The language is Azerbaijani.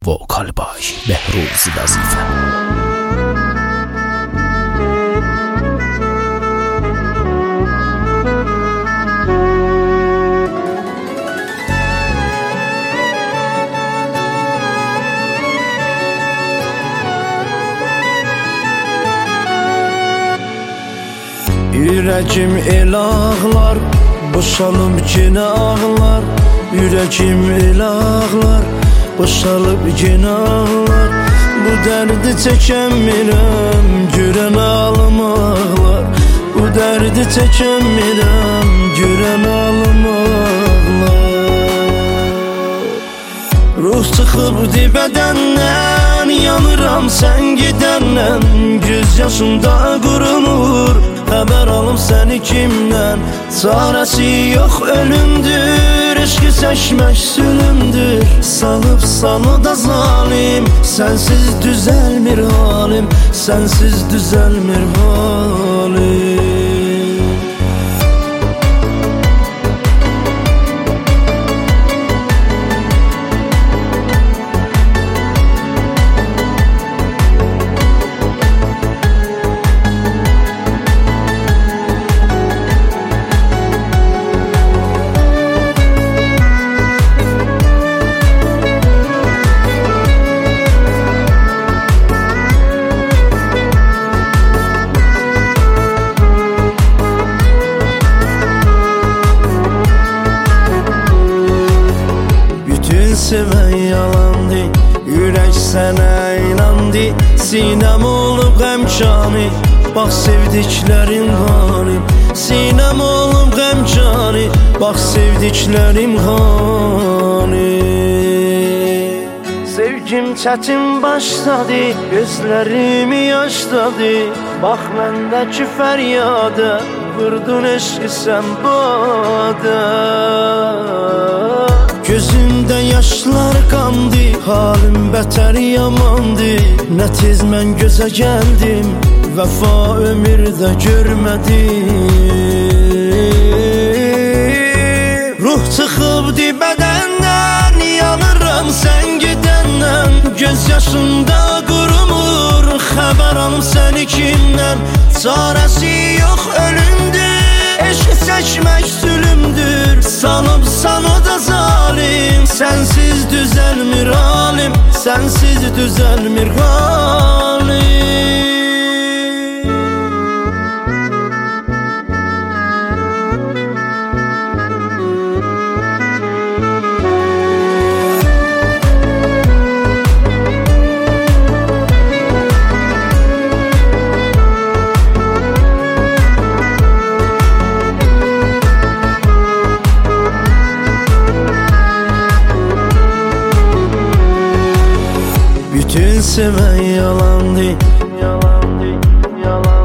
Vokal Bay Behruz Vazife. Yüreğim el ağlar, boşalıp gene ağlar. Yüreğim el ağlar, boşalıp gene ağlar. Bu derdi çekəmirəm, görən alım ağlar. Bu derdi çekəmirəm, görən alım ağlar. Ruh çıxıb dibədəndən, yanıram sən gedəndən. Göz yaşımda qurumur, xəbər alım səni kimdən. Çarəsi yox ölümdür, eşqi çəkmək sülümdür. Salıb da zalim, sənsiz düzəlmir halim. Sənsiz düzəlmir halim. Sevən yalandı, yürək sənə inandı. Sinəm olub qəmkani, bax sevdiklərim halim. Sinəm olub qəmkani, bax sevdiklərim halim. Sevgim çətin başladı, gözlərimi yaşladı. Bax məndəki fəryada, vurdun eşqi sən bada. Gözümdə yaşlar qandı, halim bətər yamandı. Nə tez mən gözə gəldim, vəfa ömürdə görmədim. Ruh çıxıb dibədəndən, yanıram sən gedəndən. Göz yaşımda qurumur, xəbər alım səni kimdən. Çarəsi yox ölümdür, eşq çəkmək sülümdür. Salıb da zalim, sənsiz düzəlmir halim. Sənsiz düzəlmir halim. Bütün sevən yalandı, yalandı, yalandı.